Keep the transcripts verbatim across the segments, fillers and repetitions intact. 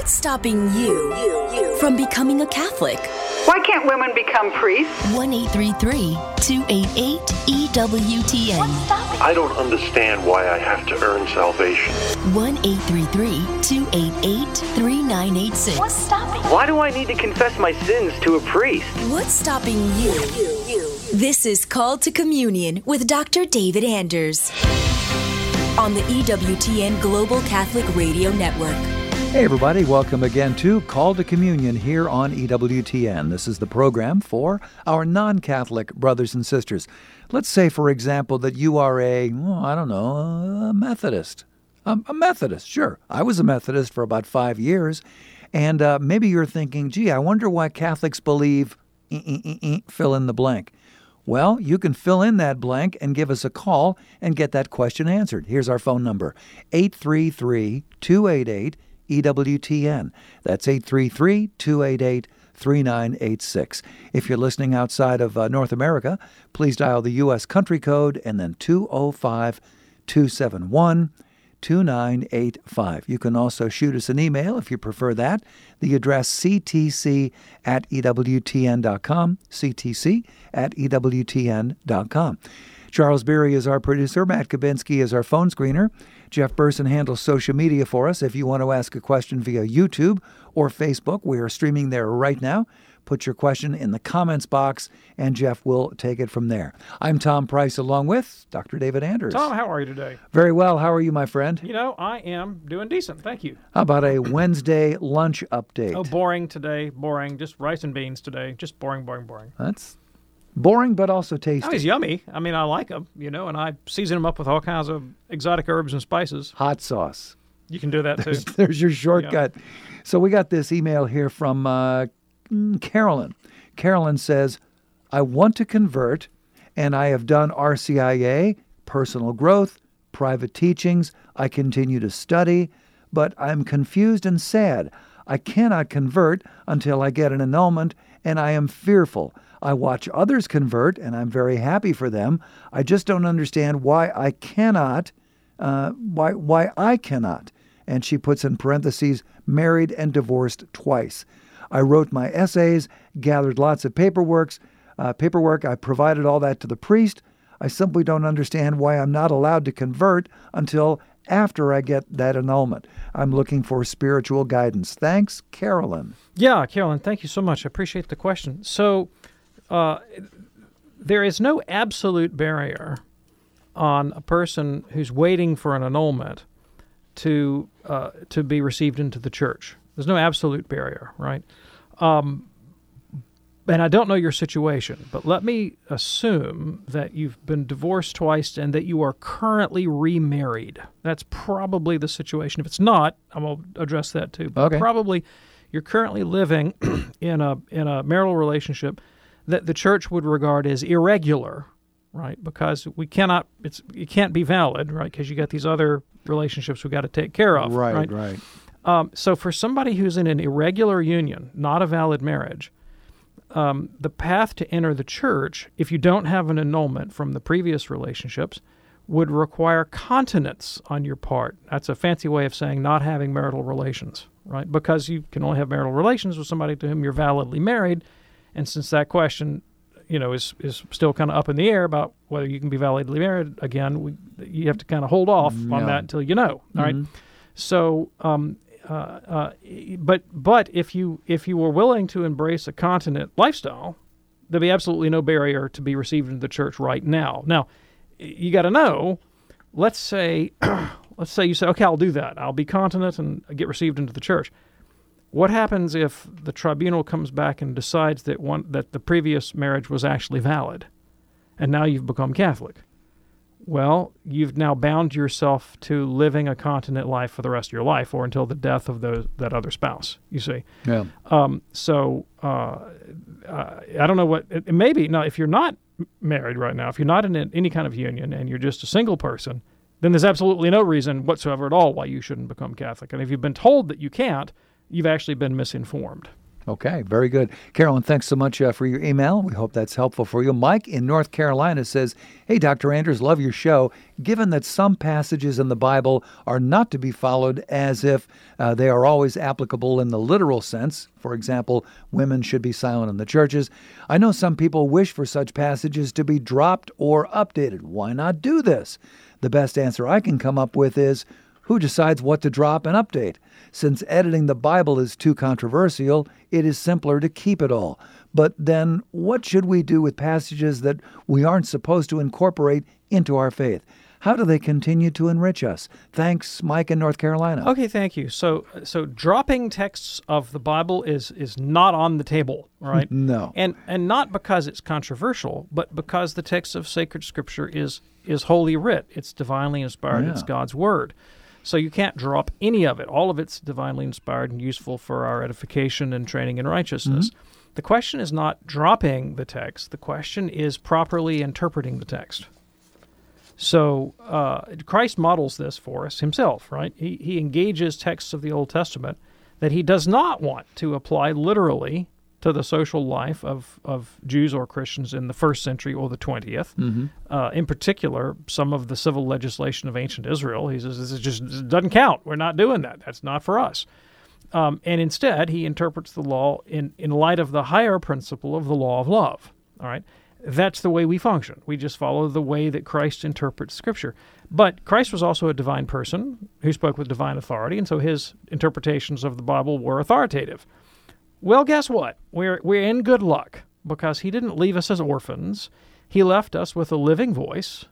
What's stopping you, you, you from becoming a Catholic? Why can't women become priests? one eight three three, two eight eight, E W T N. I don't understand why I have to earn salvation. one eight three three, two eight eight, three nine eight six. What's stopping? Why do I need to confess my sins to a priest? What's stopping you? you, you. This is Called to Communion with Doctor David Anders on the E W T N Global Catholic Radio Network. Hey everybody, welcome again to Call to Communion here on E W T N. This is the program for our non-Catholic brothers and sisters. Let's say, for example, that you are a, well, I don't know, a Methodist. A, a Methodist, sure. I was a Methodist for about five years, and uh, maybe you're thinking, gee, I wonder why Catholics believe, eh, eh, eh, eh, fill in the blank. Well, you can fill in that blank and give us a call and get that question answered. Here's our phone number, eight three three, two eight eight, E W T N. That's eight three three, two eight eight, three nine eight six. If you're listening outside of uh, North America, please dial the U S country code and then two oh five, two seven one, two nine eight five. You can also shoot us an email if you prefer that. The address c t c at e w t n dot com, c t c at e w t n dot com. Charles Beery is our producer. Matt Kabinski is our phone screener. Jeff Burson handles social media for us. If you want to ask a question via YouTube or Facebook, we are streaming there right now. Put your question in the comments box, and Jeff will take it from there. I'm Tom Price, along with Doctor David Anders. Tom, how are you today? Very well. How are you, my friend? You know, I am doing decent. Thank you. How about a Wednesday lunch update? Oh, boring today. Boring. Just rice and beans today. Just boring, boring, boring. That's boring, but also tasty. Oh, he's yummy. I mean, I like them, you know, and I season them up with all kinds of exotic herbs and spices. Hot sauce. You can do that, too. There's, there's your shortcut. Yeah. So we got this email here from uh, Carolyn. Carolyn says, I want to convert, and I have done R C I A, personal growth, private teachings. I continue to study, but I'm confused and sad. I cannot convert until I get an annulment, and I am fearful. I watch others convert, and I'm very happy for them. I just don't understand why I cannot, uh, why why I cannot. And she puts in parentheses, married and divorced twice. I wrote my essays, gathered lots of paperwork. Uh, paperwork. I provided all that to the priest. I simply don't understand why I'm not allowed to convert until after I get that annulment. I'm looking for spiritual guidance. Thanks, Carolyn. Yeah, Carolyn, thank you so much. I appreciate the question. So, Uh, there is no absolute barrier on a person who's waiting for an annulment to uh, to be received into the church. There's no absolute barrier, right? Um, and I don't know your situation, but let me assume that you've been divorced twice and that you are currently remarried. That's probably the situation. If it's not, I'm going to address that too. But okay. Probably you're currently living in a in a marital relationship that the church would regard as irregular, right? Because we cannot, it's it can't be valid, right? Because you got these other relationships we got to take care of, right? Right, right. Um, so for somebody who's in an irregular union, not a valid marriage, um, the path to enter the church, if you don't have an annulment from the previous relationships, would require continence on your part. That's a fancy way of saying not having marital relations, right? Because you can only have marital relations with somebody to whom you're validly married. And since that question, you know, is is still kind of up in the air about whether you can be validly married again, we, you have to kind of hold off yeah. on that until you know. All mm-hmm. right. So, um, uh, uh, but but if you if you were willing to embrace a continent lifestyle, there'd be absolutely no barrier to be received into the church right now. Now, you got to know. Let's say, let's say you say, okay, I'll do that. I'll be continent and get received into the church. What happens if the tribunal comes back and decides that one that the previous marriage was actually valid, and now you've become Catholic? Well, you've now bound yourself to living a continent life for the rest of your life, or until the death of those, that other spouse. You see? Yeah. Um, so uh, uh, I don't know what it, it may be. Now, if you're not married right now, if you're not in any kind of union and you're just a single person, then there's absolutely no reason whatsoever at all why you shouldn't become Catholic. And if you've been told that you can't, you've actually been misinformed. Okay, very good. Carolyn, thanks so much uh, for your email. We hope that's helpful for you. Mike in North Carolina says, hey, Doctor Anders, love your show. Given that some passages in the Bible are not to be followed as if uh, they are always applicable in the literal sense, for example, women should be silent in the churches, I know some people wish for such passages to be dropped or updated. Why not do this? The best answer I can come up with is, who decides what to drop and update? Since editing the Bible is too controversial, it is simpler to keep it all. But then, what should we do with passages that we aren't supposed to incorporate into our faith? How do they continue to enrich us? Thanks, Mike in North Carolina. Okay, thank you. So, so dropping texts of the Bible is is not on the table, right? No, and and not because it's controversial, but because the text of sacred Scripture is is holy writ. It's divinely inspired. Yeah. It's God's word. So you can't drop any of it. All of it's divinely inspired and useful for our edification and training in righteousness. Mm-hmm. The question is not dropping the text. The question is properly interpreting the text. So uh, Christ models this for us himself, right? He, he engages texts of the Old Testament that he does not want to apply literally to the social life of, of Jews or Christians in the first century or the twentieth. Mm-hmm. Uh, in particular, some of the civil legislation of ancient Israel, he says, this is just this doesn't count. We're not doing that. That's not for us. Um, and instead, he interprets the law in, in light of the higher principle of the law of love. All right? That's the way we function. We just follow the way that Christ interprets Scripture. But Christ was also a divine person who spoke with divine authority, and so his interpretations of the Bible were authoritative. Well, guess what? We're we're in good luck because he didn't leave us as orphans. He left us with a living voice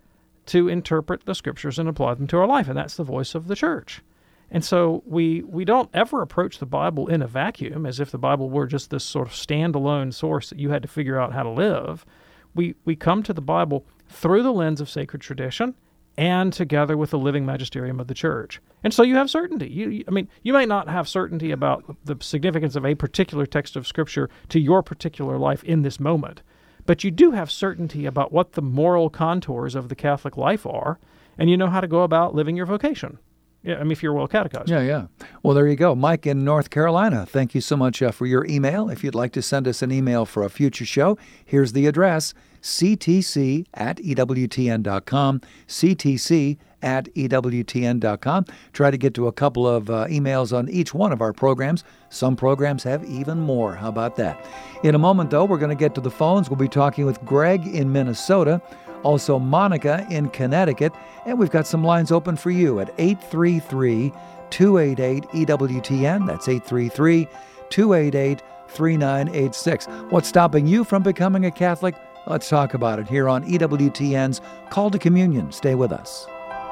to interpret the Scriptures and apply them to our life, and that's the voice of the church. And so we we don't ever approach the Bible in a vacuum as if the Bible were just this sort of standalone source that you had to figure out how to live. We we come to the Bible through the lens of sacred tradition and together with the living magisterium of the church. And so you have certainty. You, I mean, you may not have certainty about the significance of a particular text of Scripture to your particular life in this moment, but you do have certainty about what the moral contours of the Catholic life are, and you know how to go about living your vocation. Yeah, I mean, if you're well catechized. Yeah, yeah. Well, there you go. Mike in North Carolina, thank you so much uh, for your email. If you'd like to send us an email for a future show, here's the address, c t c at e w t n dot com, c t c at e w t n dot com. Try to get to a couple of uh, emails on each one of our programs. Some programs have even more. How about that? In a moment, though, we're going to get to the phones. We'll be talking with Greg in Minnesota, also Monica in Connecticut, and we've got some lines open for you at eight three three, two eight eight, E W T N. That's eight three three, two eight eight, three nine eight six. What's stopping you from becoming a Catholic? Let's talk about it here on E W T N's Call to Communion. Stay with us.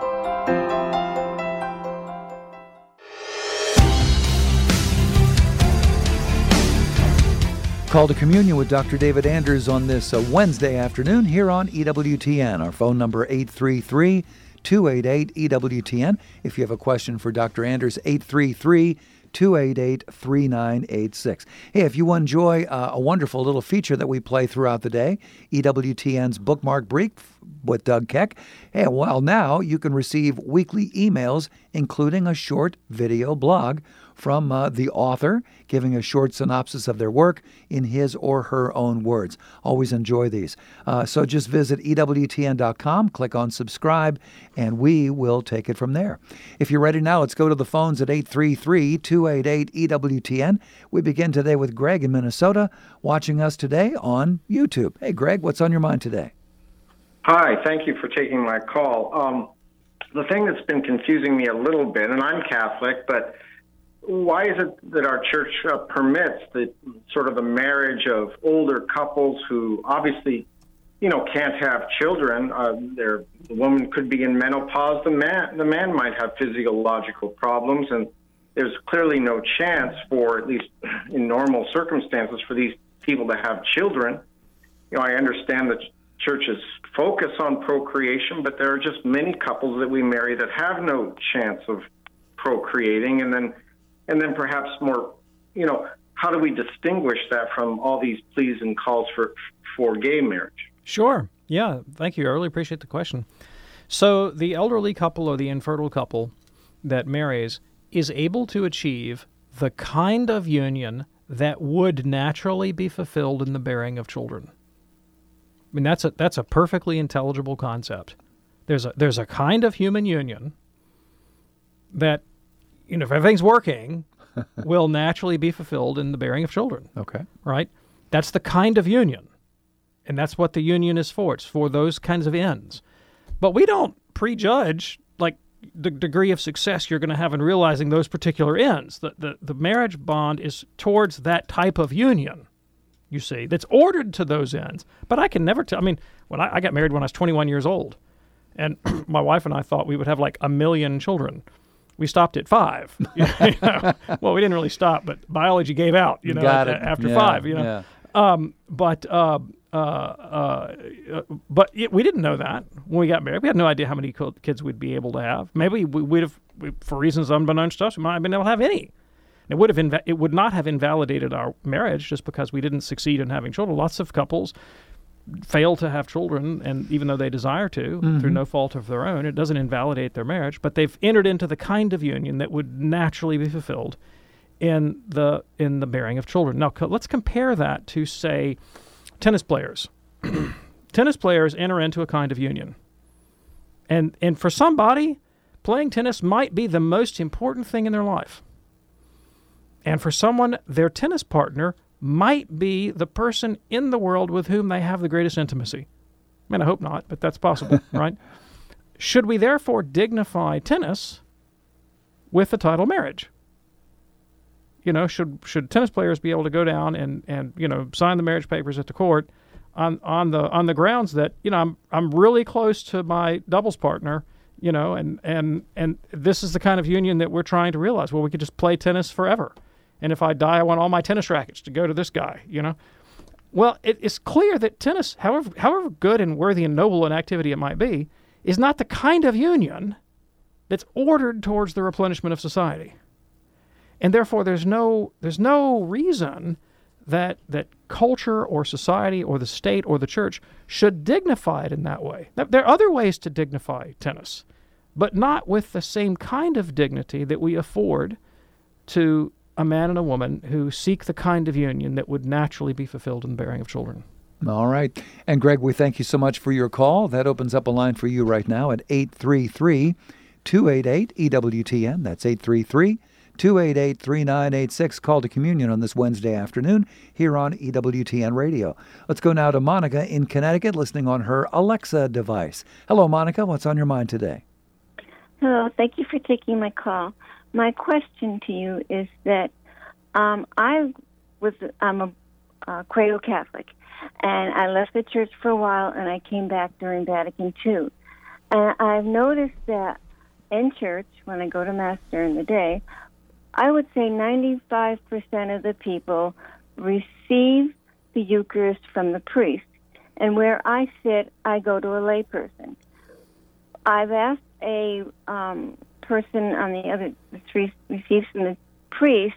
Call to Communion with Doctor David Anders on this uh, Wednesday afternoon here on E W T N. Our phone number eight three three, two eight eight, E W T N. If you have a question for Doctor Anders, eight three three, two eight eight, three nine eight six. Hey, if you enjoy uh, a wonderful little feature that we play throughout the day, E W T N's Bookmark Brief with Doug Keck, hey, well, now you can receive weekly emails, including a short video blog from uh, the author, giving a short synopsis of their work in his or her own words. Always enjoy these. Uh, so just visit E W T N dot com, click on subscribe, and we will take it from there. If you're ready now, let's go to the phones at eight three three, two eight eight, E W T N. We begin today with Greg in Minnesota, watching us today on YouTube. Hey, Greg, what's on your mind today? Hi, thank you for taking my call. Um, the thing that's been confusing me a little bit, and I'm Catholic, but why is it that our church uh, permits the sort of the marriage of older couples who obviously, you know, can't have children? Uh, the woman could be in menopause. The man, the man might have physiological problems, and there's clearly no chance for, at least in normal circumstances, for these people to have children. You know, I understand that churches focus on procreation, but there are just many couples that we marry that have no chance of procreating, and then And then perhaps more, you know, how do we distinguish that from all these pleas and calls for for gay marriage? Sure. Yeah. Thank you. I really appreciate the question. So the elderly couple or the infertile couple that marries is able to achieve the kind of union that would naturally be fulfilled in the bearing of children. I mean, that's a that's a perfectly intelligible concept. There's a there's a kind of human union that, you know, if everything's working, will naturally be fulfilled in the bearing of children. Okay. Right? That's the kind of union. And that's what the union is for. It's for those kinds of ends. But we don't prejudge, like, the degree of success you're going to have in realizing those particular ends. The, the, the marriage bond is towards that type of union, you see, that's ordered to those ends. But I can never tell. I mean, when I, I got married when I was twenty-one years old, and my wife and I thought we would have like a million children. We stopped at five. You know? Well, we didn't really stop, but biology gave out, you know, Got at, it. after Yeah, five, you know. yeah. Um, but uh, uh, uh, but it, we didn't know that when we got married. We had no idea how many co- kids we'd be able to have. Maybe we, we'd have, we, for reasons unbeknownst to us, we might have been able to have any. It would have inv- it would not have invalidated our marriage just because we didn't succeed in having children. Lots of couples fail to have children, and even though they desire to, mm-hmm. through no fault of their own, it doesn't invalidate their marriage. But they've entered into the kind of union that would naturally be fulfilled in the in the bearing of children. Now, co- let's compare that to, say, tennis players. Tennis players enter into a kind of union, and and for somebody, playing tennis might be the most important thing in their life. And for someone, their tennis partner might be the person in the world with whom they have the greatest intimacy. I mean, I hope not, but that's possible, right? Should we therefore dignify tennis with the title marriage? You know, should should tennis players be able to go down and, and you know, sign the marriage papers at the court on, on the on the grounds that, you know, I'm I'm really close to my doubles partner, you know, and, and, and this is the kind of union that we're trying to realize. Well, we could just play tennis forever. And if I die, I want all my tennis rackets to go to this guy, you know? Well, it, it's clear that tennis, however however good and worthy and noble an activity it might be, is not the kind of union that's ordered towards the replenishment of society. And therefore, there's no there's no reason that that culture or society or the state or the church should dignify it in that way. There are other ways to dignify tennis, but not with the same kind of dignity that we afford to a man and a woman who seek the kind of union that would naturally be fulfilled in the bearing of children. All right. And Greg, we thank you so much for your call. That opens up a line for you right now at eight three three, two eight eight, E W T N. That's eight three three, two eight eight, three nine eight six. Call to communion on this Wednesday afternoon here on E W T N Radio. Let's go now to Monica in Connecticut, listening on her Alexa device. Hello, Monica. What's on your mind today? Hello. Thank you for taking my call. My question to you is that um, I was I'm a uh, cradle Catholic, and I left the church for a while, and I came back during Vatican Two. And I've noticed that in church, when I go to Mass during the day, I would say ninety-five percent of the people receive the Eucharist from the priest. And where I sit, I go to a layperson. I've asked a um, person on the other three receives from the priest,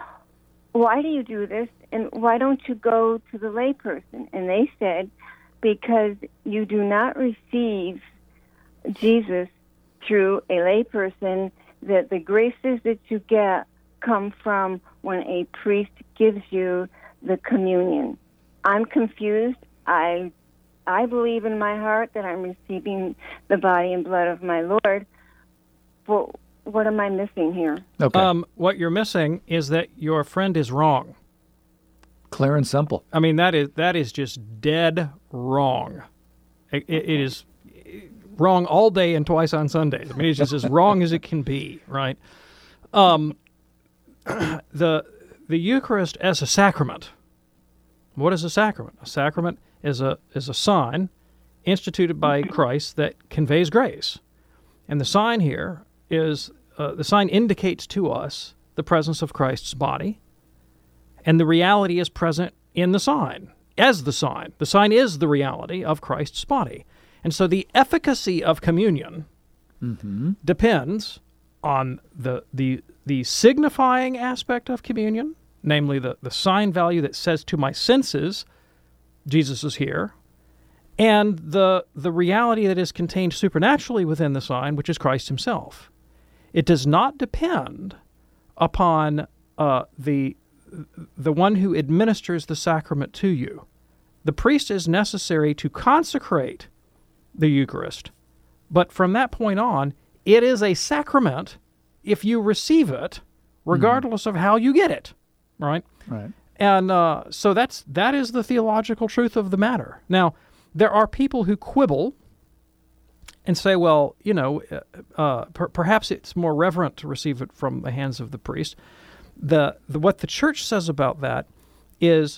why do you do this, and why don't you go to the layperson? And they said, because you do not receive Jesus through a layperson, that the graces that you get come from when a priest gives you the communion. I'm confused. I I believe in my heart that I'm receiving the body and blood of my Lord. But what am I missing here? Okay. Um, what you're missing is that your friend is wrong. Clear and simple. I mean, that is that is just dead wrong. It, it, it is wrong all day and twice on Sundays. I mean, it's just as wrong as it can be, right? Um, the the Eucharist as a sacrament. What is a sacrament? A sacrament is a is a sign instituted by Christ that conveys grace, and the sign here is uh, the sign indicates to us the presence of Christ's body, and the reality is present in the sign as the sign. The sign is the reality of Christ's body. And so the efficacy of communion mm-hmm. depends on the the the signifying aspect of communion, namely the, the sign value that says to my senses, Jesus is here, and the the reality that is contained supernaturally within the sign, which is Christ himself. It does not depend upon uh, the the one who administers the sacrament to you. The priest is necessary to consecrate the Eucharist, but from that point on, it is a sacrament if you receive it, regardless mm-hmm. of how you get it, right? Right. And uh, so that's that is the theological truth of the matter. Now, there are people who quibble and say, well, you know, uh, per- perhaps it's more reverent to receive it from the hands of the priest. The, the what the Church says about that is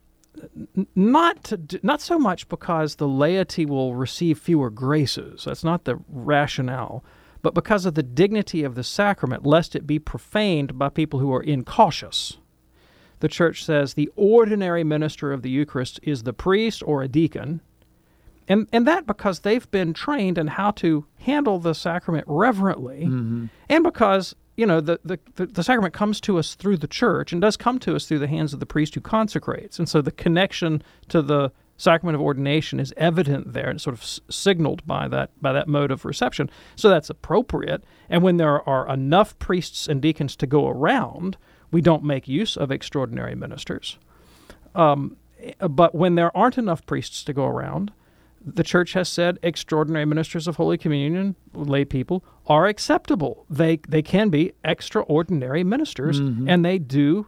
n- not to, not so much because the laity will receive fewer graces. That's not the rationale, but because of the dignity of the sacrament, lest it be profaned by people who are incautious. The Church says the ordinary minister of the Eucharist is the priest or a deacon, and and that because they've been trained in how to handle the sacrament reverently, mm-hmm. and because, you know, the, the, the, the sacrament comes to us through the Church and does come to us through the hands of the priest who consecrates. And so the connection to the sacrament of ordination is evident there and sort of s- signaled by that by that mode of reception. So that's appropriate. And when there are enough priests and deacons to go around, we don't make use of extraordinary ministers. Um, but when there aren't enough priests to go around, the Church has said extraordinary ministers of Holy Communion, lay people, are acceptable. They they can be extraordinary ministers, mm-hmm. and they do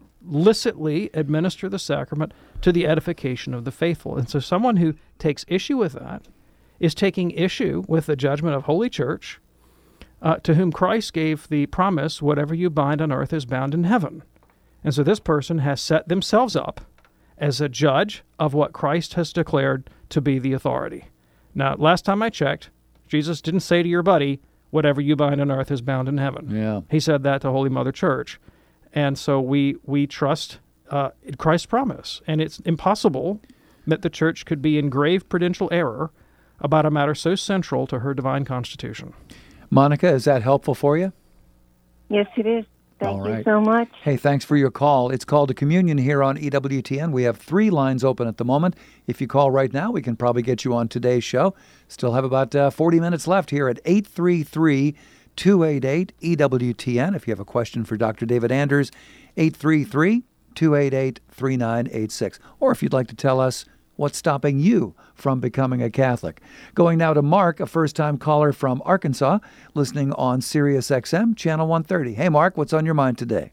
licitly administer the sacrament to the edification of the faithful. And so someone who takes issue with that is taking issue with the judgment of Holy Church, uh, to whom Christ gave the promise, whatever you bind on earth is bound in heaven. And so this person has set themselves up as a judge of what Christ has declared to be the authority. Now, last time I checked, Jesus didn't say to your buddy, whatever you bind on earth is bound in heaven. Yeah. He said that to Holy Mother Church. And so we we trust uh, Christ's promise. And it's impossible that the Church could be in grave prudential error about a matter so central to her divine constitution. Monica, is that helpful for you? Yes, it is. Thank All you right. so much. Hey, thanks for your call. It's Called to Communion here on E W T N. We have three lines open at the moment. If you call right now, we can probably get you on today's show. Still have about uh, forty minutes left here at eight three three, two eight eight, E W T N. If you have a question for Doctor David Anders, eight three three, two eight eight, three nine eight six. Or if you'd like to tell us what's stopping you from becoming a Catholic. Going now to Mark, a first-time caller from Arkansas, listening on Sirius X M, Channel one thirty. Hey, Mark, what's on your mind today?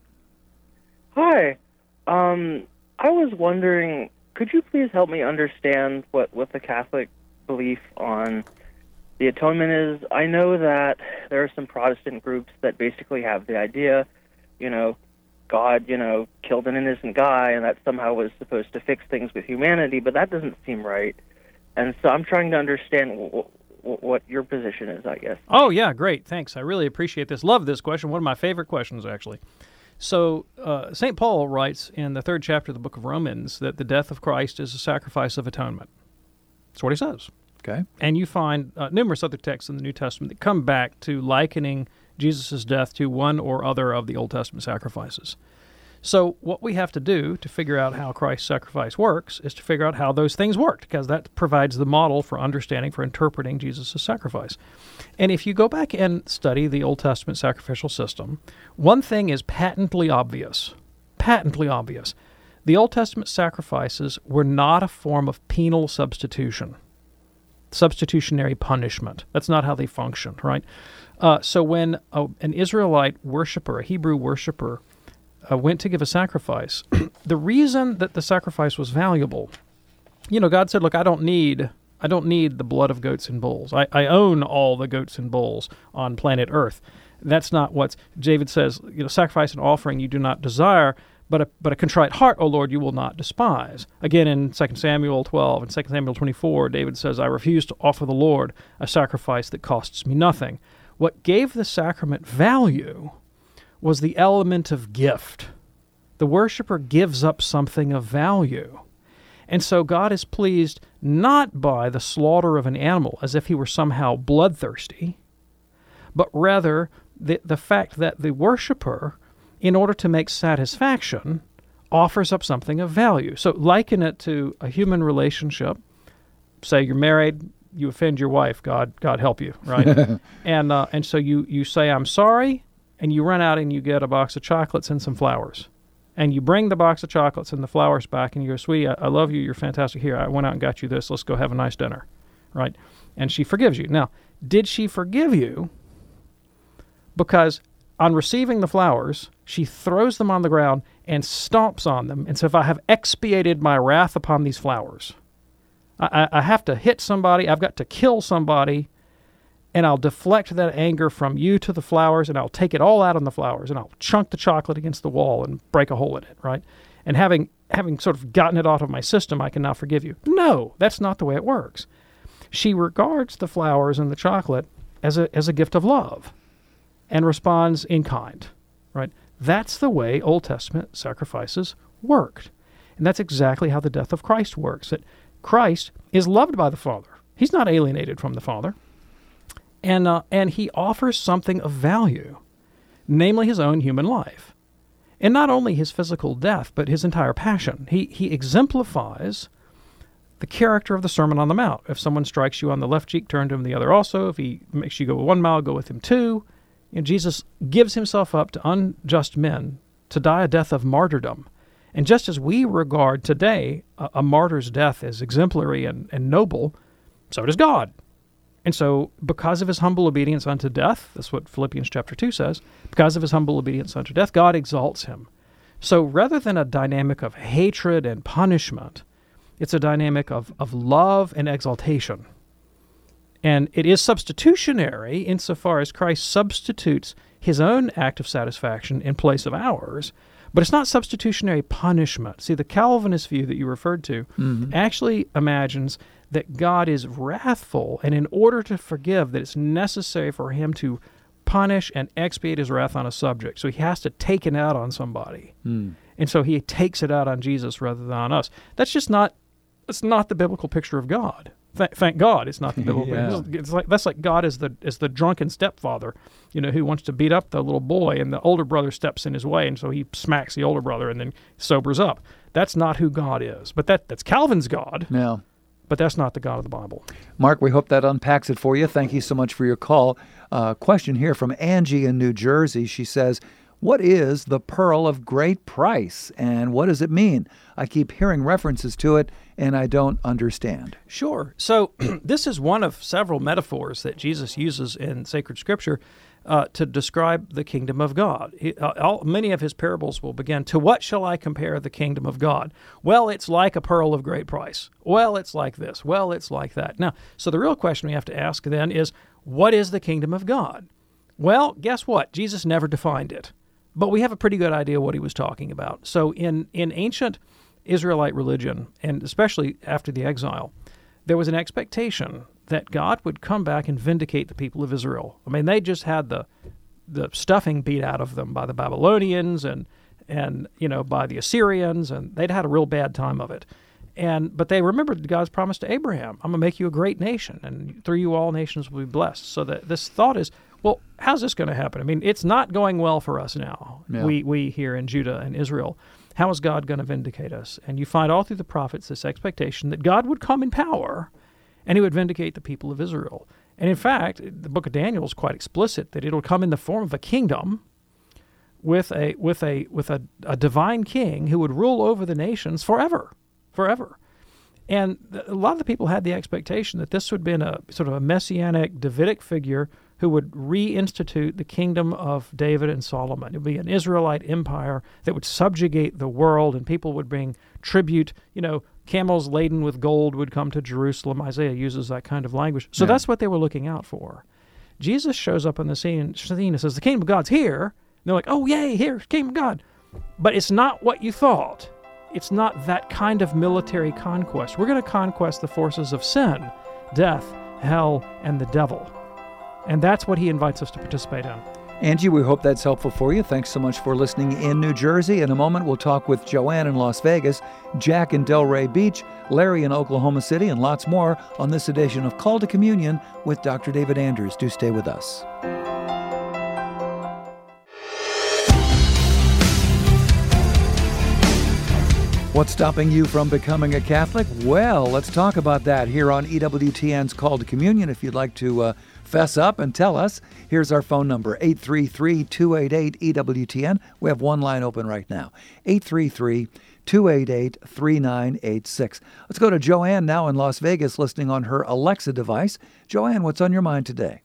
Hi. Um, I was wondering, could you please help me understand what, what the Catholic belief on the atonement is? I know that there are some Protestant groups that basically have the idea, you know, God, you know, killed an innocent guy, and that somehow was supposed to fix things with humanity, but that doesn't seem right. And so I'm trying to understand w- w- what your position is, I guess. Oh, yeah, great. Thanks. I really appreciate this. Love this question. One of my favorite questions, actually. So uh, Saint Paul writes in the third chapter of the book of Romans that the death of Christ is a sacrifice of atonement. That's what he says. Okay. And you find uh, numerous other texts in the New Testament that come back to likening Jesus' death to one or other of the Old Testament sacrifices. So what we have to do to figure out how Christ's sacrifice works is to figure out how those things worked, because that provides the model for understanding, for interpreting Jesus' sacrifice. And if you go back and study the Old Testament sacrificial system, one thing is patently obvious, patently obvious. The Old Testament sacrifices were not a form of penal substitution, substitutionary punishment. That's not how they functioned, right? Uh, so when a, an Israelite worshiper, a Hebrew worshiper, uh, went to give a sacrifice, the reason that the sacrifice was valuable, you know, God said, look, I don't need I don't need the blood of goats and bulls. I, I own all the goats and bulls on planet Earth. That's not what David says, you know, sacrifice and offering you do not desire, but a, but a contrite heart, O Lord, you will not despise. Again, in Second Samuel twelve and Second Samuel twenty-four, David says, I refuse to offer the Lord a sacrifice that costs me nothing. What gave the sacrament value was the element of gift. The worshiper gives up something of value. And so God is pleased not by the slaughter of an animal as if he were somehow bloodthirsty, but rather the, the fact that the worshiper, in order to make satisfaction, offers up something of value. So liken it to a human relationship. Say you're married, you offend your wife, God God help you, right? and uh, and so you, you say, I'm sorry, and you run out and you get a box of chocolates and some flowers. and you bring the box of chocolates and the flowers back, and you go, sweetie, I, I love you, you're fantastic. Here, I went out and got you this. Let's go have a nice dinner, right? And she forgives you. Now, did she forgive you because on receiving the flowers, she throws them on the ground and stomps on them and says, if I have expiated my wrath upon these flowers, I, I have to hit somebody, I've got to kill somebody, and I'll deflect that anger from you to the flowers, and I'll take it all out on the flowers, and I'll chunk the chocolate against the wall and break a hole in it, right? And having having sort of gotten it out of my system, I can now forgive you. No, that's not the way it works. She regards the flowers and the chocolate as a as a gift of love and responds in kind, right? That's the way Old Testament sacrifices worked. And that's exactly how the death of Christ works, that Christ is loved by the Father. He's not alienated from the Father. And uh, and he offers something of value, namely his own human life. And not only his physical death, but his entire passion. He he exemplifies the character of the Sermon on the Mount. If someone strikes you on the left cheek, turn to him the other also. If he makes you go one mile, go with him two. And Jesus gives himself up to unjust men to die a death of martyrdom. And just as we regard today a, a martyr's death as exemplary and, and noble, so does God. And so because of his humble obedience unto death, that's what Philippians chapter two says, because of his humble obedience unto death, God exalts him. So rather than a dynamic of hatred and punishment, it's a dynamic of, of love and exaltation. And it is substitutionary insofar as Christ substitutes his own act of satisfaction in place of ours, but it's not substitutionary punishment. See, the Calvinist view that you referred to mm-hmm. actually imagines that God is wrathful, and in order to forgive, that it's necessary for him to punish and expiate his wrath on a subject. So he has to take it out on somebody. Mm. And so he takes it out on Jesus rather than on us. That's just not, that's not the biblical picture of God. Th- thank God it's not the biblical yeah. picture. It's like, that's like God as the as the drunken stepfather, you know, who wants to beat up the little boy, and the older brother steps in his way, and so he smacks the older brother and then sobers up. That's not who God is. But that that's Calvin's God. Yeah. But that's not the God of the Bible. Mark, we hope that unpacks it for you. Thank you so much for your call. Uh, question here from Angie in New Jersey. She says, what is the pearl of great price, and what does it mean? I keep hearing references to it, and I don't understand. Sure. So this is one of several metaphors that Jesus uses in sacred scripture uh, to describe the kingdom of God. He, uh, all, many of his parables will begin, to what shall I compare the kingdom of God? Well, it's like a pearl of great price. Well, it's like this. Well, it's like that. Now, so the real question we have to ask then is, what is the kingdom of God? Well, guess what? Jesus never defined it. But we have a pretty good idea what he was talking about. So in, in ancient Israelite religion, and especially after the exile, there was an expectation that God would come back and vindicate the people of Israel. I mean, they just had the the stuffing beat out of them by the Babylonians and and you know by the Assyrians, and they'd had a real bad time of it. And but they remembered God's promise to Abraham, I'm going to make you a great nation, and through you all nations will be blessed. So that this thought is, well, how's this going to happen? I mean, it's not going well for us now, yeah. we we here in Judah and Israel. How is God going to vindicate us? And you find all through the prophets this expectation that God would come in power and he would vindicate the people of Israel. And in fact, the book of Daniel is quite explicit that it'll come in the form of a kingdom with a with a with a, a divine king who would rule over the nations forever, forever. And a lot of the people had the expectation that this would have been a sort of a messianic Davidic figure who would reinstitute the kingdom of David and Solomon. It would be an Israelite empire that would subjugate the world, and people would bring tribute. You know, camels laden with gold would come to Jerusalem. Isaiah uses that kind of language. So yeah. That's what they were looking out for. Jesus shows up on the scene, scene and says, the kingdom of God's here. And they're like, oh, yay, here, kingdom of God. But it's not what you thought. It's not that kind of military conquest. We're going to conquest the forces of sin, death, hell, and the devil. And that's what he invites us to participate in. Angie, we hope that's helpful for you. Thanks so much for listening in New Jersey. In a moment, we'll talk with Joanne in Las Vegas, Jack in Delray Beach, Larry in Oklahoma City, and lots more on this edition of Call to Communion with Doctor David Anders. Do stay with us. What's stopping you from becoming a Catholic? Well, let's talk about that here on E W T N's Call to Communion. If you'd like to uh, Fess up and tell us. Here's our phone number, eight three three, two eight eight, E W T N. We have one line open right now, eight three three, two eight eight, three nine eight six. Let's go to Joanne now in Las Vegas, listening on her Alexa device. Joanne, what's on your mind today?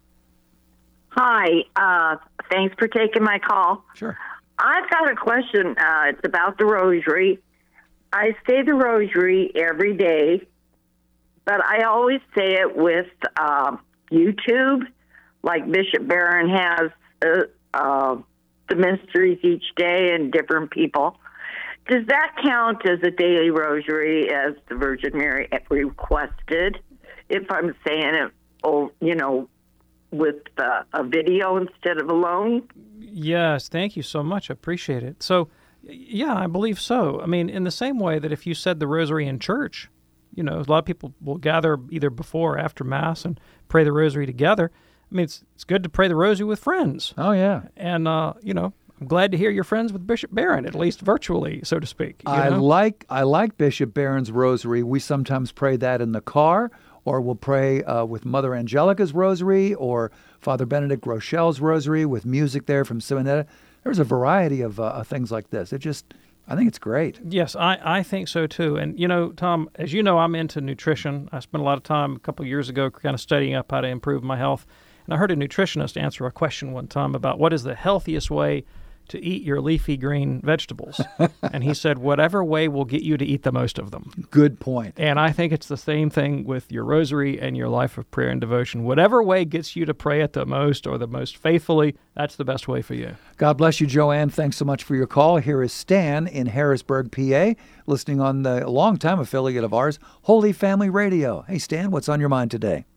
Hi. Uh, thanks for taking my call. Sure. I've got a question. Uh, it's about the rosary. I say the rosary every day, but I always say it with uh, YouTube, like Bishop Barron has uh, uh, the mysteries each day and different people. Does that count as a daily rosary as the Virgin Mary requested? If I'm saying it, oh, you know, with uh, a video instead of alone? Yes, thank you so much. I appreciate it. So, yeah, I believe so. I mean, in the same way that if you said the rosary in church, you know, a lot of people will gather either before or after Mass and pray the rosary together. I mean, it's it's good to pray the rosary with friends. Oh, yeah. And, uh, you know, I'm glad to hear you're friends with Bishop Barron, at least virtually, so to speak. You I know? like I like Bishop Barron's rosary. We sometimes pray that in the car, or we'll pray uh, with Mother Angelica's rosary, or Father Benedict Rochelle's rosary with music there from Simonetta. There's a variety of uh, things like this. It just, I think it's great. Yes, I, I think so too. And, you know, Tom, as you know, I'm into nutrition. I spent a lot of time a couple of years ago kind of studying up how to improve my health. And I heard a nutritionist answer a question one time about what is the healthiest way to eat your leafy green vegetables. And he said, whatever way will get you to eat the most of them. Good point. And I think it's the same thing with your rosary and your life of prayer and devotion. Whatever way gets you to pray it the most or the most faithfully, that's the best way for you. God bless you, Joanne. Thanks so much for your call. Here is Stan in Harrisburg, P A, listening on the longtime affiliate of ours, Holy Family Radio. Hey, Stan, what's on your mind today?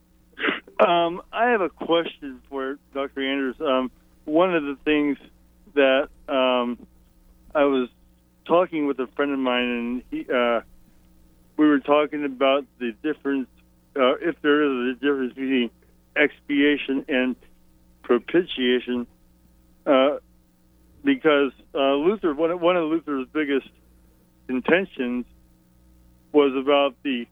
Um, I have a question for Doctor Anders. Um, one of the things that um, I was talking with a friend of mine, and he, uh, we were talking about the difference, uh, if there is a difference between expiation and propitiation, uh, because uh, Luther, one of, one of Luther's biggest contentions was about the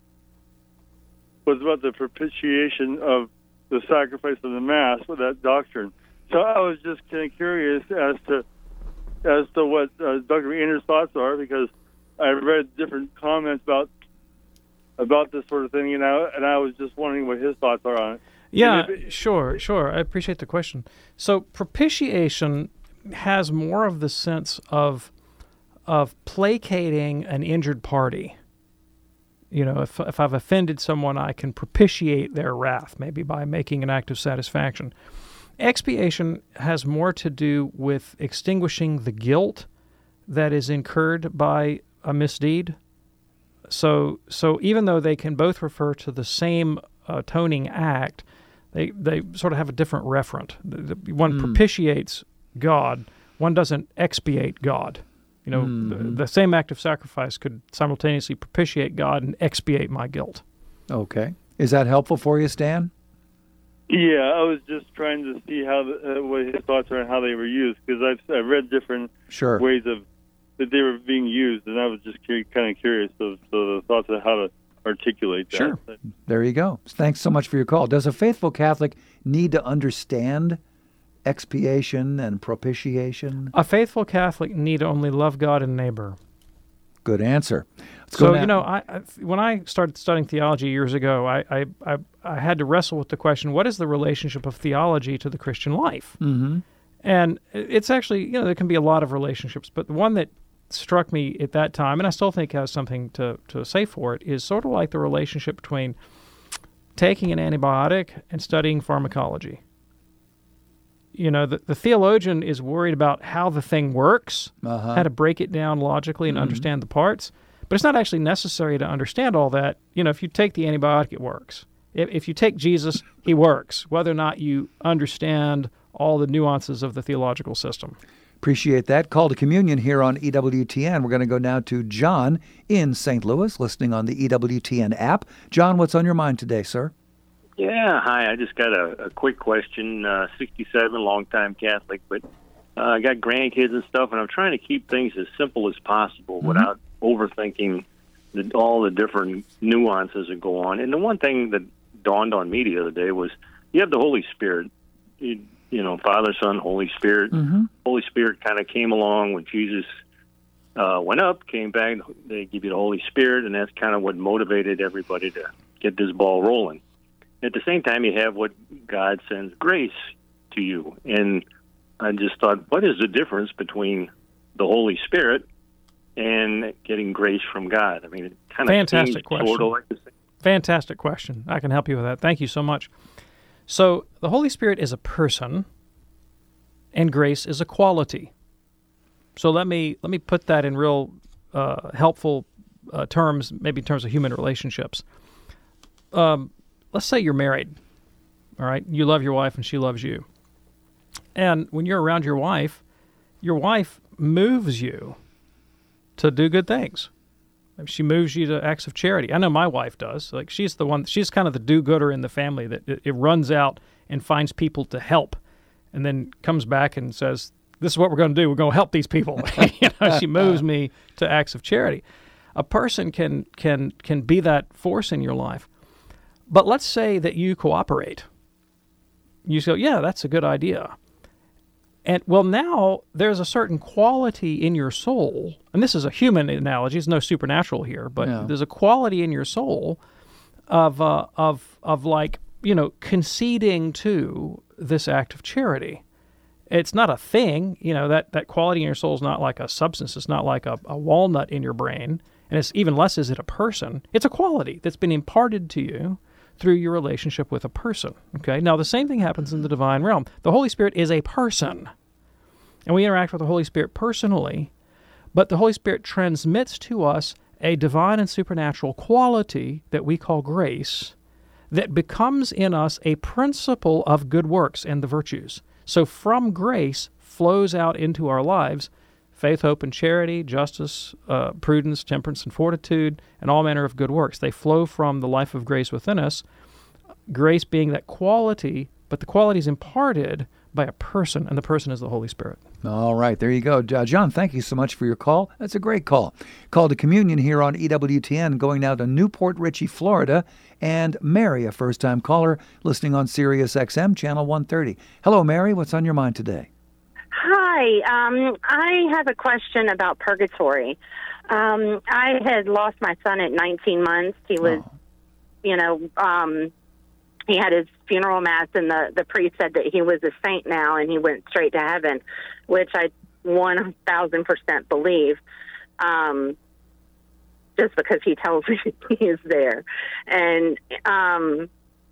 was about the propitiation of the sacrifice of the Mass with that doctrine. So I was just kind of curious as to as to what uh, Doctor Anders' thoughts are, because I read different comments about about this sort of thing, you know, and I was just wondering what his thoughts are on it. Yeah, it, sure, sure. I appreciate the question. So propitiation has more of the sense of of placating an injured party. You know, if if I've offended someone, I can propitiate their wrath, maybe by making an act of satisfaction. Expiation has more to do with extinguishing the guilt that is incurred by a misdeed. So, so even though they can both refer to the same atoning act, they they sort of have a different referent. The, the, one mm. propitiates God, one doesn't expiate God. You know, mm-hmm. the, the same act of sacrifice could simultaneously propitiate God and expiate my guilt. Okay. Is that helpful for you, Stan? Yeah, I was just trying to see how the, uh, what his thoughts are on how they were used, because I've I've read different sure. ways of that they were being used, and I was just cu- kind of curious of so the thoughts of how to articulate that. Sure. There you go. Thanks so much for your call. Does a faithful Catholic need to understand expiation and propitiation? A faithful Catholic need only love God and neighbor. Good answer. Let's so, go you know, I, I, when I started studying theology years ago, I, I, I, I had to wrestle with the question, what is the relationship of theology to the Christian life? Mm-hmm. And it's actually, you know, there can be a lot of relationships, but the one that struck me at that time, and I still think has something to, to say for it, is sort of like the relationship between taking an antibiotic and studying pharmacology. You know, the, the theologian is worried about how the thing works, uh-huh. how to break it down logically and mm-hmm. understand the parts. But it's not actually necessary to understand all that. You know, if you take the antibiotic, it works. If, if you take Jesus, he works, whether or not you understand all the nuances of the theological system. Appreciate that. Call to communion here on E W T N. We're going to go now to John in Saint Louis, listening on the E W T N app. John, what's on your mind today, sir? Yeah, hi. I just got a, a quick question. Uh, sixty-seven, longtime Catholic, but uh, I got grandkids and stuff, and I'm trying to keep things as simple as possible mm-hmm. without overthinking the, all the different nuances that go on. And the one thing that dawned on me the other day was you have the Holy Spirit. You, you know, Father, Son, Holy Spirit. Mm-hmm. Holy Spirit kind of came along when Jesus uh, went up, came back. They give you the Holy Spirit, and that's kind of what motivated everybody to get this ball rolling. At the same time, you have what God sends grace to you. And I just thought, what is the difference between the Holy Spirit and getting grace from God? I mean, it kind of Fantastic seems question. sort of like the same. Fantastic question. I can help you with that. Thank you so much. So the Holy Spirit is a person, and grace is a quality. So let me let me put that in real uh, helpful uh, terms, maybe in terms of human relationships. Um, let's say you're married, all right? You love your wife, and she loves you. And when you're around your wife, your wife moves you to do good things. She moves you to acts of charity. I know my wife does. Like she's the one. She's kind of the do-gooder in the family that it, it runs out and finds people to help, and then comes back and says, "This is what we're going to do. We're going to help these people." You know, she moves me to acts of charity. A person can can can be that force in your life, but let's say that you cooperate. You say, "Yeah, that's a good idea." And, well, now there's a certain quality in your soul, and this is a human analogy, there's no supernatural here, but Yeah. there's a quality in your soul of, uh, of, of like, you know, conceding to this act of charity. It's not a thing, you know, that, that quality in your soul is not like a substance, it's not like a, a walnut in your brain, and it's even less is it a person. It's a quality that's been imparted to you through your relationship with a person, okay? Now, the same thing happens in the divine realm. The Holy Spirit is a person, and we interact with the Holy Spirit personally, but the Holy Spirit transmits to us a divine and supernatural quality that we call grace that becomes in us a principle of good works and the virtues. So from grace flows out into our lives faith, hope, and charity, justice, uh, prudence, temperance, and fortitude, and all manner of good works. They flow from the life of grace within us, grace being that quality, but the quality is imparted by a person, and the person is the Holy Spirit. All right, there you go. Uh, John, thank you so much for your call. That's a great call. Call to Communion here on E W T N, going now to Newport Richey, Florida, and Mary, a first-time caller, listening on Sirius X M, Channel one thirty. Hello, Mary. What's on your mind today? Hi, um, I have a question about purgatory. Um, I had lost my son at nineteen months. He was, oh. you know, um, he had his funeral mass, and the, the priest said that he was a saint now, and he went straight to heaven, which I one thousand percent believe, um, just because he tells me he is there. And um,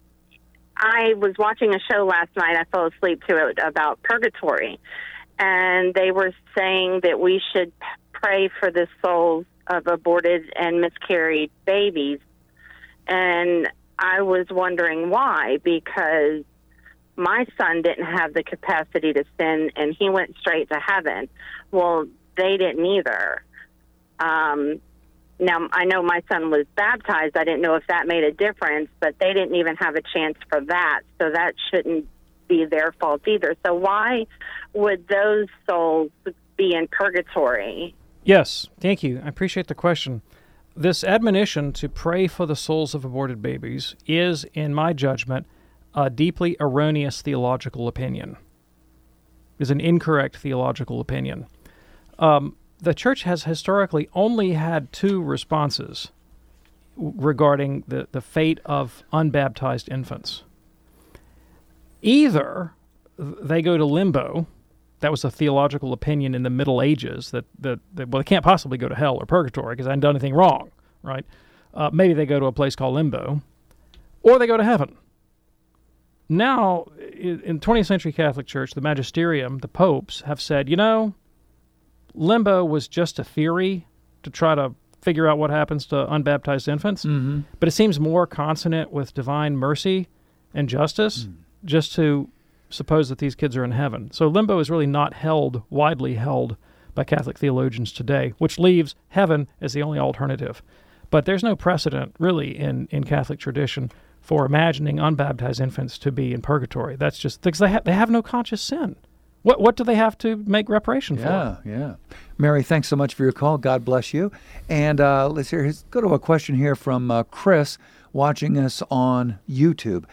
I was watching a show last night. I fell asleep to it about purgatory. And they were saying that we should pray for the souls of aborted and miscarried babies. And I was wondering why, because my son didn't have the capacity to sin, and he went straight to heaven. Well, they didn't either. Um, now, I know my son was baptized. I didn't know if that made a difference, but they didn't even have a chance for that, so that shouldn't be their fault either. So why would those souls be in purgatory? Yes, thank you. I appreciate the question. This admonition to pray for the souls of aborted babies is, in my judgment, a deeply erroneous theological opinion. Is an incorrect theological opinion. Um, the church has historically only had two responses regarding the, the fate of unbaptized infants. Either they go to limbo. That was a theological opinion in the Middle Ages that, that, that well, they can't possibly go to hell or purgatory because I haven't done anything wrong, right? Uh, maybe they go to a place called limbo, or they go to heaven. Now, in twentieth century Catholic Church, the magisterium, the popes, have said, you know, limbo was just a theory to try to figure out what happens to unbaptized infants, mm-hmm. but it seems more consonant with divine mercy and justice mm. just to suppose that these kids are in heaven. So limbo is really not held, widely held by Catholic theologians today, which leaves heaven as the only alternative. But there's no precedent, really, in, in Catholic tradition for imagining unbaptized infants to be in purgatory. That's just because they, ha- they have no conscious sin. What what do they have to make reparation yeah, for? Yeah, yeah. Mary, thanks so much for your call. God bless you. And uh, let's hear, let's go to a question here from uh, Chris watching us on YouTube.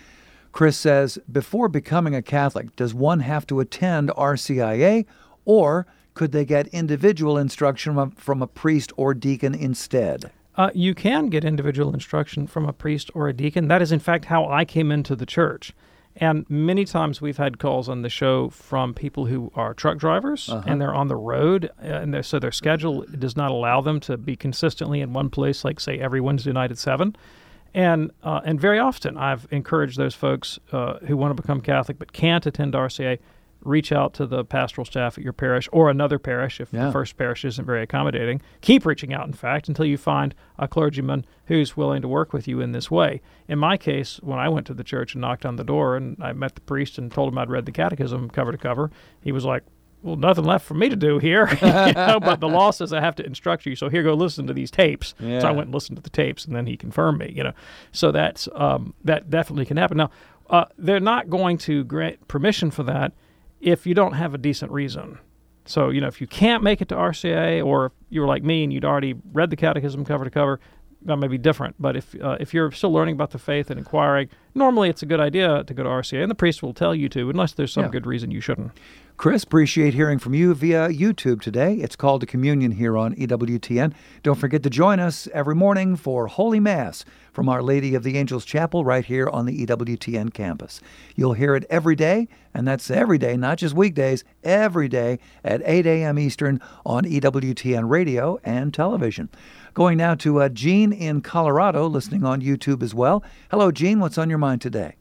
Chris says, before becoming a Catholic, does one have to attend R C I A, or could they get individual instruction from a, from a priest or deacon instead? Uh, you can get individual instruction from a priest or a deacon. That is, in fact, how I came into the church. And many times we've had calls on the show from people who are truck drivers, uh-huh. and they're on the road, and they're, so their schedule does not allow them to be consistently in one place, like, say, every Wednesday night at seven. And uh, and very often I've encouraged those folks uh, who want to become Catholic but can't attend R C A, reach out to the pastoral staff at your parish or another parish if yeah. the first parish isn't very accommodating. Keep reaching out, in fact, until you find a clergyman who's willing to work with you in this way. In my case, when I went to the church and knocked on the door and I met the priest and told him I'd read the catechism cover to cover, he was like, well, nothing left for me to do here, you know, but the law says I have to instruct you, so here, go listen to these tapes. Yeah. So I went and listened to the tapes, and then he confirmed me, you know. So that's um, that definitely can happen. Now, uh, they're not going to grant permission for that if you don't have a decent reason. So, you know, if you can't make it to R C A, or if you were like me and you'd already read the catechism cover to cover, that may be different. But if uh, if you're still learning about the faith and inquiring, normally it's a good idea to go to R C A, and the priest will tell you to, unless there's some yeah. good reason you shouldn't. Chris, appreciate hearing from you via YouTube today. It's Called to Communion here on E W T N. Don't forget to join us every morning for Holy Mass from Our Lady of the Angels Chapel right here on the E W T N campus. You'll hear it every day, and that's every day, not just weekdays, every day at eight a.m. Eastern on E W T N radio and television. Going now to uh, Jean in Colorado, listening on YouTube as well. Hello, Jean. What's on your mind today?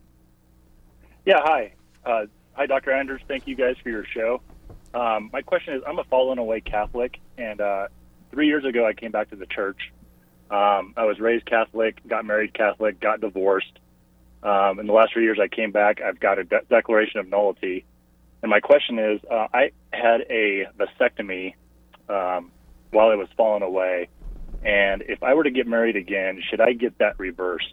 Yeah, hi. Uh, hi, Doctor Anders. Thank you guys for your show. Um, my question is, I'm a fallen away Catholic, and uh, three years ago I came back to the church. Um, I was raised Catholic, got married Catholic, got divorced. Um, in the last three years I came back, I've got a de- declaration of nullity. And my question is, uh, I had a vasectomy um, while I was fallen away. And if I were to get married again, should I get that reversed?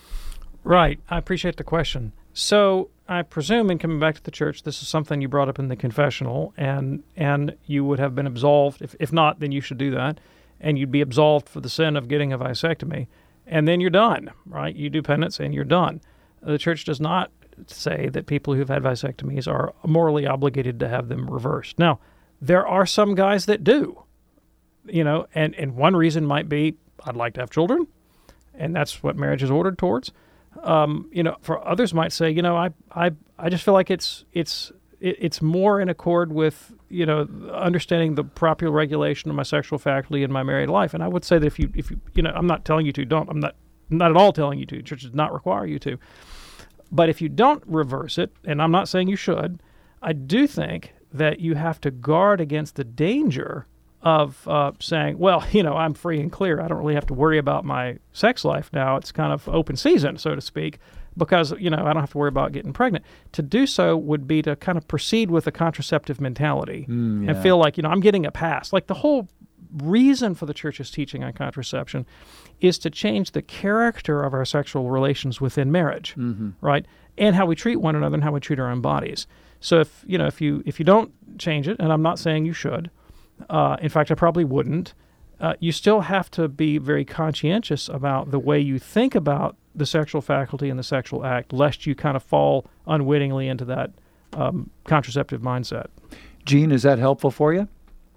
Right. I appreciate the question. So I presume in coming back to the church, this is something you brought up in the confessional, and and you would have been absolved. If, if not, then you should do that. And you'd be absolved for the sin of getting a vasectomy. And then you're done, right? You do penance and you're done. The church does not say that people who've had vasectomies are morally obligated to have them reversed. Now, there are some guys that do. You know, and, and one reason might be, I'd like to have children, and that's what marriage is ordered towards. Um, you know, for others might say, you know, I I, I just feel like it's it's it, it's more in accord with, you know, understanding the proper regulation of my sexual faculty in my married life. And I would say that if you if you you know, I'm not telling you to, don't I'm not not at all telling you to. The church does not require you to. But if you don't reverse it, and I'm not saying you should, I do think that you have to guard against the danger of uh, saying, well, you know, I'm free and clear. I don't really have to worry about my sex life now. It's kind of open season, so to speak, because, you know, I don't have to worry about getting pregnant. To do so would be to kind of proceed with a contraceptive mentality mm, yeah. and feel like, you know, I'm getting a pass. Like the whole reason for the church's teaching on contraception is to change the character of our sexual relations within marriage, mm-hmm. right? And how we treat one another and how we treat our own bodies. So if, you know, if you if you don't change it, and I'm not saying you should, Uh, in fact, I probably wouldn't. Uh, you still have to be very conscientious about the way you think about the sexual faculty and the sexual act, lest you kind of fall unwittingly into that um, contraceptive mindset. Gene, is that helpful for you?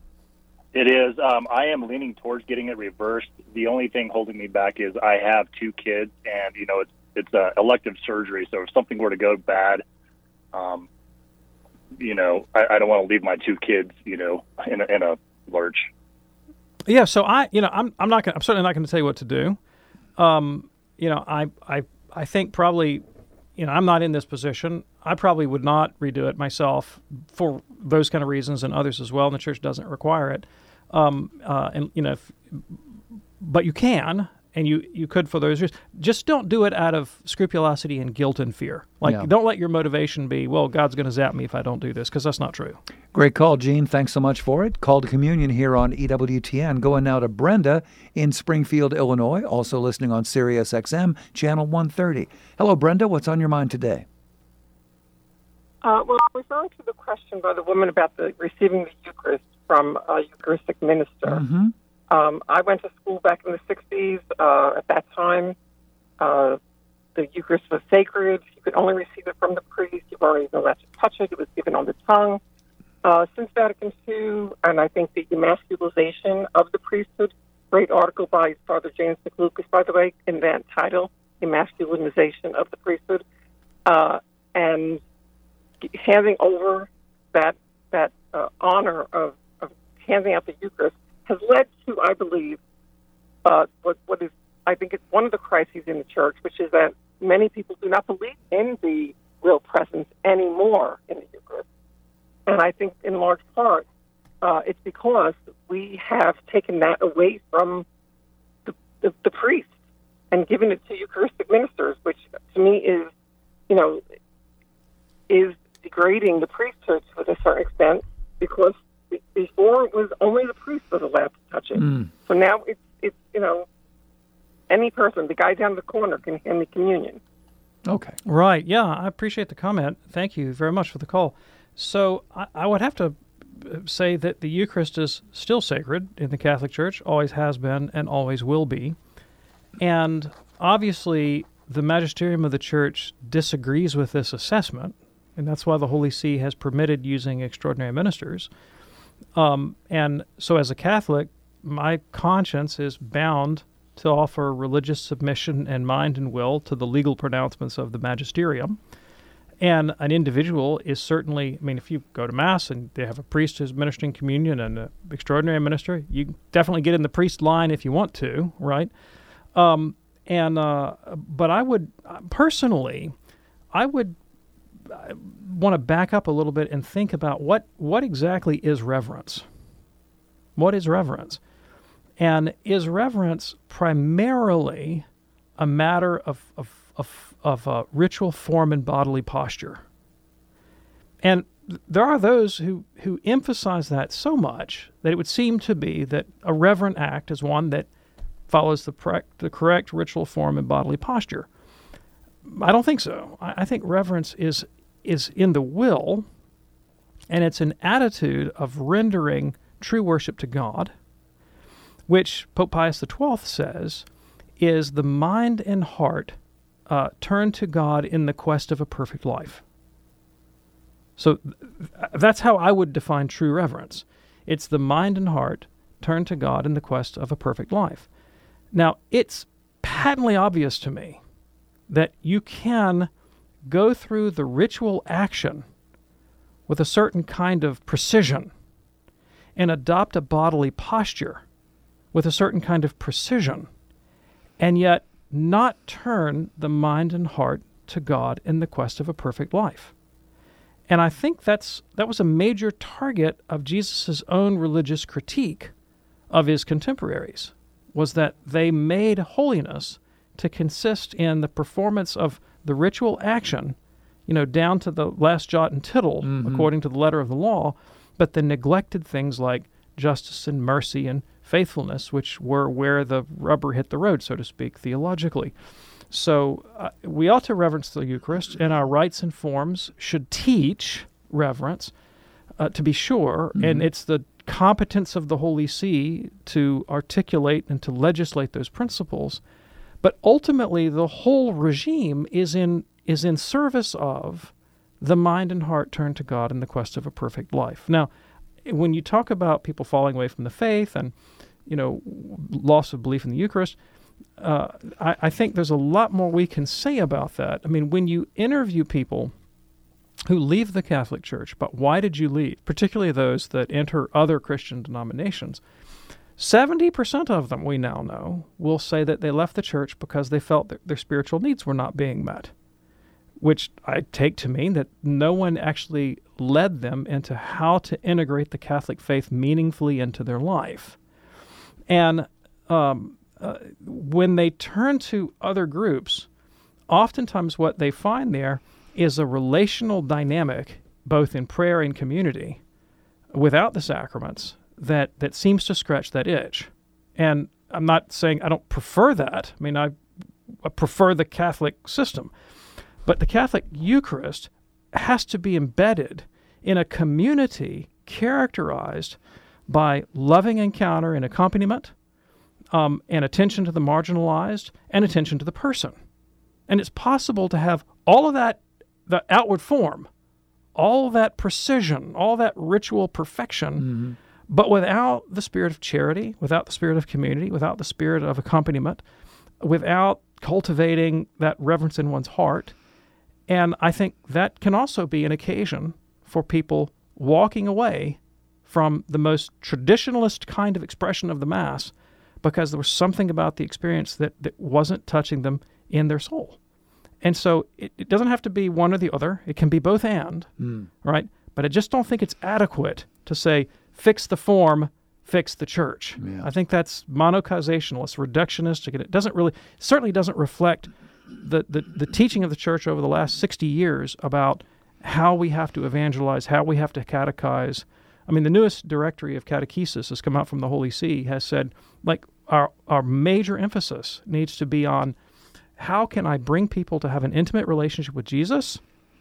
It is. Um, I am leaning towards getting it reversed. The only thing holding me back is I have two kids, and, you know, it's it's uh, elective surgery, so if something were to go bad, um, you know, I, I don't want to leave my two kids, you know, in a, in a lurch. Yeah. So I, you know, I'm, I'm not going I'm certainly not going to tell you what to do. Um, you know, I, I, I think probably, you know, I'm not in this position. I probably would not redo it myself for those kind of reasons and others as well. And the church doesn't require it. Um, uh, and, you know, if, but you can, and you, you could for those reasons. Just don't do it out of scrupulosity and guilt and fear. Like, yeah. don't let your motivation be, well, God's going to zap me if I don't do this, because that's not true. Great call, Gene. Thanks so much for it. Call to Communion here on E W T N. Going now to Brenda in Springfield, Illinois, also listening on Sirius X M, channel one thirty. Hello, Brenda. What's on your mind today? Uh, well, referring to the question by the woman about the receiving the Eucharist from a Eucharistic minister, Mm-hmm. Um, I went to school back in the sixties. Uh, at that time, uh, the Eucharist was sacred. You could only receive it from the priest. You weren't even allowed to touch it. It was given on the tongue. Uh, since Vatican Two, and I think the emasculization of the priesthood, great article by Father James McLucas, by the way, in that title, Emasculinization of the Priesthood, uh, and handing over that that uh, honor of, of handing out the Eucharist has led to, I believe, uh, what what is I think it's one of the crises in the Church, which is that many people do not believe in the real presence anymore in the Eucharist. And I think in large part, uh, it's because we have taken that away from the, the, the priest and given it to Eucharistic ministers, which to me is, you know, is degrading the priesthood to a certain extent, because before it was only the priest was allowed to touch it. Mm. So now it's, it's, you know, any person, the guy down the corner can hand me communion. Okay. Right. Yeah, I appreciate the comment. Thank you very much for the call. So I, I would have to say that the Eucharist is still sacred in the Catholic Church, always has been and always will be. And obviously the magisterium of the Church disagrees with this assessment, and that's why the Holy See has permitted using extraordinary ministers. Um, and so as a Catholic, my conscience is bound to offer religious submission and mind and will to the legal pronouncements of the magisterium. And an individual is certainly, I mean, if you go to Mass and they have a priest who's ministering communion and an extraordinary minister, you definitely get in the priest line if you want to, right? Um, and uh, but I would, personally, I would want to back up a little bit and think about what, what exactly is reverence? What is reverence? And is reverence primarily a matter of of of, of uh, ritual form and bodily posture? And th- there are those who, who emphasize that so much that it would seem to be that a reverent act is one that follows the, pre- the correct ritual form and bodily posture. I don't think so. I, I think reverence is is in the will, and it's an attitude of rendering true worship to God, which Pope Pius the twelfth says is the mind and heart uh, turned to God in the quest of a perfect life. So th- that's how I would define true reverence. It's the mind and heart turned to God in the quest of a perfect life. Now, it's patently obvious to me that you can go through the ritual action with a certain kind of precision and adopt a bodily posture with a certain kind of precision, and yet not turn the mind and heart to God in the quest of a perfect life. And I think that's that was a major target of Jesus' own religious critique of his contemporaries, was that they made holiness to consist in the performance of the ritual action, you know, down to the last jot and tittle, mm-hmm. according to the letter of the law, but they neglected things like justice and mercy and faithfulness, which were where the rubber hit the road, so to speak, theologically. So uh, we ought to reverence the Eucharist, and our rites and forms should teach reverence, uh, to be sure, mm-hmm. and it's the competence of the Holy See to articulate and to legislate those principles. But ultimately, the whole regime is in is in service of the mind and heart turned to God in the quest of a perfect life. Now, when you talk about people falling away from the faith and, you know, loss of belief in the Eucharist, uh, I, I think there's a lot more we can say about that. I mean, when you interview people who leave the Catholic Church, but why did you leave, particularly those that enter other Christian denominations, seventy percent of them, we now know, will say that they left the church because they felt that their spiritual needs were not being met, which I take to mean that no one actually led them into how to integrate the Catholic faith meaningfully into their life. And um, uh, when they turn to other groups, oftentimes what they find there is a relational dynamic, both in prayer and community, without the sacraments, that, that seems to scratch that itch. And I'm not saying I don't prefer that. I mean, I, I prefer the Catholic system. But the Catholic Eucharist has to be embedded in a community characterized by loving encounter and accompaniment, um, and attention to the marginalized, and attention to the person. And it's possible to have all of that, the outward form, all that precision, all that ritual perfection, Mm-hmm. but without the spirit of charity, without the spirit of community, without the spirit of accompaniment, without cultivating that reverence in one's heart. And I think that can also be an occasion for people walking away from the most traditionalist kind of expression of the Mass because there was something about the experience that, that wasn't touching them in their soul. And so it, it doesn't have to be one or the other. It can be both and, Mm. right? But I just don't think it's adequate to say, fix the form, fix the church. Yeah. I think that's monocausationalist, reductionistic, and it doesn't really, certainly doesn't reflect the, the, the teaching of the church over the last sixty years about how we have to evangelize, how we have to catechize. I mean, the newest directory of catechesis has come out from the Holy See, has said, like, our, our major emphasis needs to be on how can I bring people to have an intimate relationship with Jesus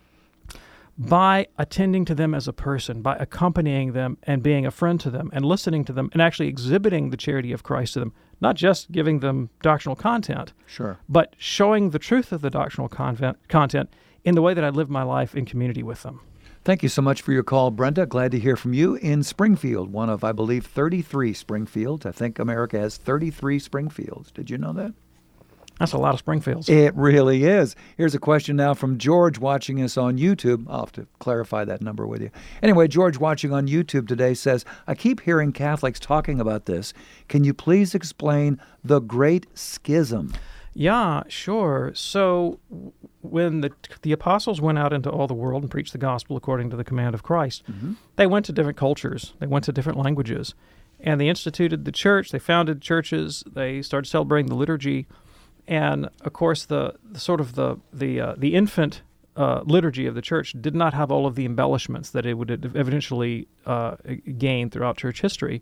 by attending to them as a person, by accompanying them and being a friend to them and listening to them and actually exhibiting the charity of Christ to them, not just giving them doctrinal content, Sure. but showing the truth of the doctrinal content, content in the way that I live my life in community with them. Thank you so much for your call, Brenda. Glad to hear from you in Springfield, one of, I believe, thirty-three Springfields. I think America has thirty-three Springfields. Did you know that? That's a lot of Springfields. It really is. Here's a question now from George watching us on YouTube. I'll have to clarify that number with you. Anyway, George watching on YouTube today says, I keep hearing Catholics talking about this. Can you please explain the Great Schism? Yeah, sure. So when the the apostles went out into all the world and preached the gospel according to the command of Christ, Mm-hmm. they went to different cultures. They went to different languages. And they instituted the church. They founded churches. They started celebrating the liturgy. And, of course, the, the sort of the the uh, the infant uh, liturgy of the church did not have all of the embellishments that it would eventually uh, gain throughout church history.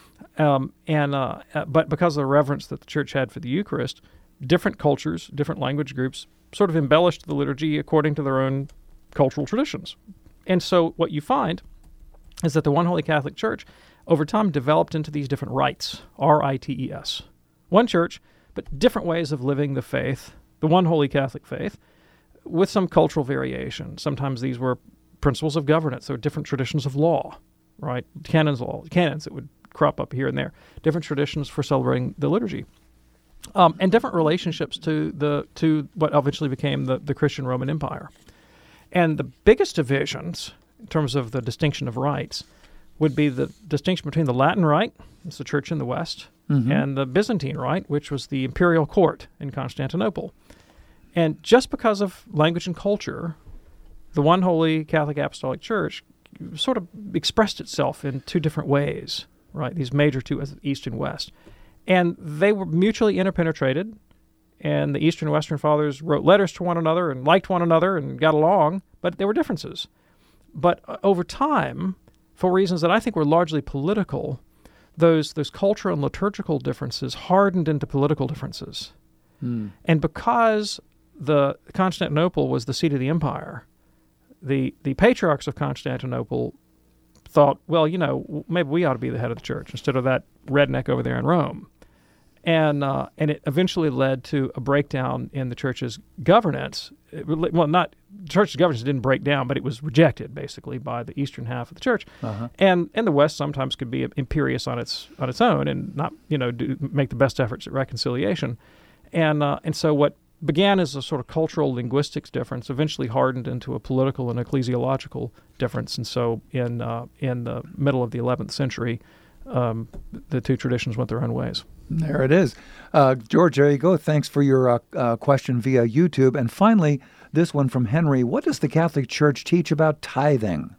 Um, and uh, but because of the reverence that the church had for the Eucharist, different cultures, different language groups sort of embellished the liturgy according to their own cultural traditions. And so what you find is that the One Holy Catholic Church over time developed into these different rites, R I T E S. One church, but different ways of living the faith, the One Holy Catholic faith, with some cultural variation. Sometimes these were principles of governance. There were different traditions of law, right? Canons law, canons that would crop up here and there. Different traditions for celebrating the liturgy. Um, and different relationships to the to what eventually became the, the Christian Roman Empire. And the biggest divisions, in terms of the distinction of rites, would be the distinction between the Latin Rite, that's the church in the West, Mhm. and the Byzantine Rite, which was the imperial court in Constantinople. And just because of language and culture, the One Holy Catholic Apostolic Church sort of expressed itself in two different ways, right? These major two, East and West. And they were mutually interpenetrated, and the Eastern and Western Fathers wrote letters to one another and liked one another and got along, but there were differences. But uh, over time, for reasons that I think were largely political, those those cultural and liturgical differences hardened into political differences. Hmm. And because the Constantinople was the seat of the empire, the the patriarchs of Constantinople thought, well, you know, maybe we ought to be the head of the church instead of that redneck over there in Rome. And uh, and it eventually led to a breakdown in the church's governance. It, well, not the church's governance didn't break down, but it was rejected basically by the eastern half of the church. Uh-huh. And and the West sometimes could be imperious on its on its own and not you know do, make the best efforts at reconciliation. And uh, and so what began as a sort of cultural linguistics difference eventually hardened into a political and ecclesiological difference. And so in uh, in the middle of the eleventh century, um, the two traditions went their own ways. There it is. Uh, George, there you go. Thanks for your uh, uh, question via YouTube. And finally, this one from Henry. What does the Catholic Church teach about tithing?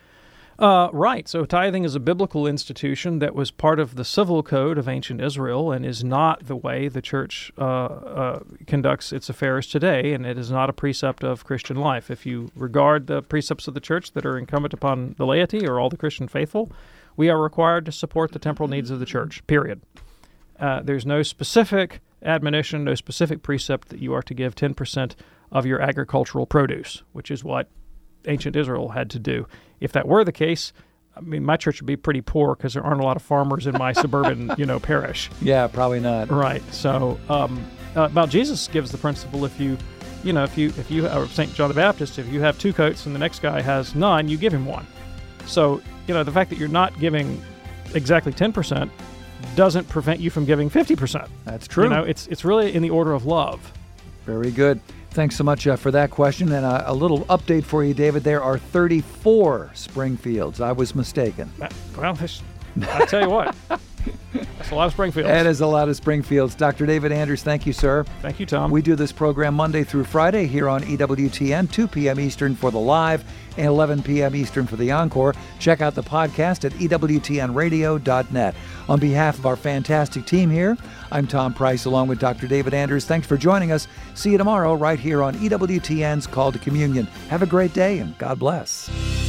Uh, right. So tithing is a biblical institution that was part of the civil code of ancient Israel and is not the way the church uh, uh, conducts its affairs today, and it is not a precept of Christian life. If you regard the precepts of the church that are incumbent upon the laity or all the Christian faithful, we are required to support the temporal needs of the church, period. Uh, there's no specific admonition, no specific precept that you are to give ten percent of your agricultural produce, which is what ancient Israel had to do. If that were the case, I mean, my church would be pretty poor because there aren't a lot of farmers in my suburban, you know, parish. Yeah, probably not. Right. So, um, uh, well, Jesus gives the principle: if you you know, if you if you or Saint John the Baptist, if you have two coats and the next guy has none, you give him one. So, you know, the fact that you're not giving exactly ten percent doesn't prevent you from giving fifty percent. That's true. You know, it's it's really in the order of love. Very good. Thanks so much uh, for that question. And uh, a little update for you, David. There are thirty-four Springfields. I was mistaken. Uh, well, I'll tell you what. That's a lot of Springfields. That is a lot of Springfields. Doctor David Anders, thank you, sir. Thank you, Tom. We do this program Monday through Friday here on E W T N, two p.m. Eastern for the live and eleven p.m. Eastern for the encore. Check out the podcast at E W T N radio dot net. On behalf of our fantastic team here, I'm Tom Price along with Doctor David Anders. Thanks for joining us. See you tomorrow right here on E W T N's Call to Communion. Have a great day and God bless.